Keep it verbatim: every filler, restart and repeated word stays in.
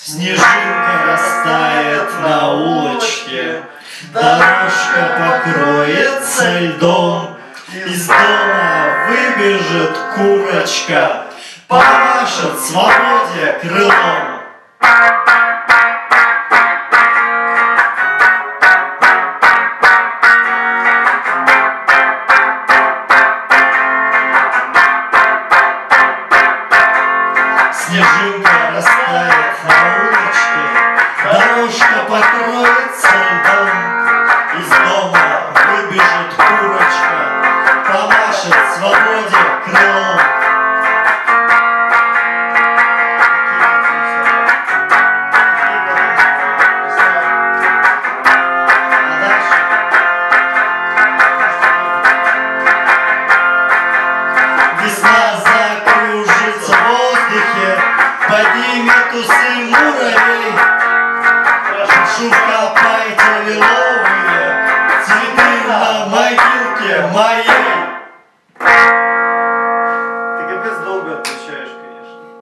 Снежинка растает на улочке, дорожка покроется льдом, из дома выбежит курочка, помашет свободе крылом. Снежинка растает на улочке, дорожка покроется льдом, из дома выбежит курочка, помашет свободе крылом. Весна закружится в воздухе, поднимет усы муравей. Прошу, копайте лиловые цветы на могилке моей.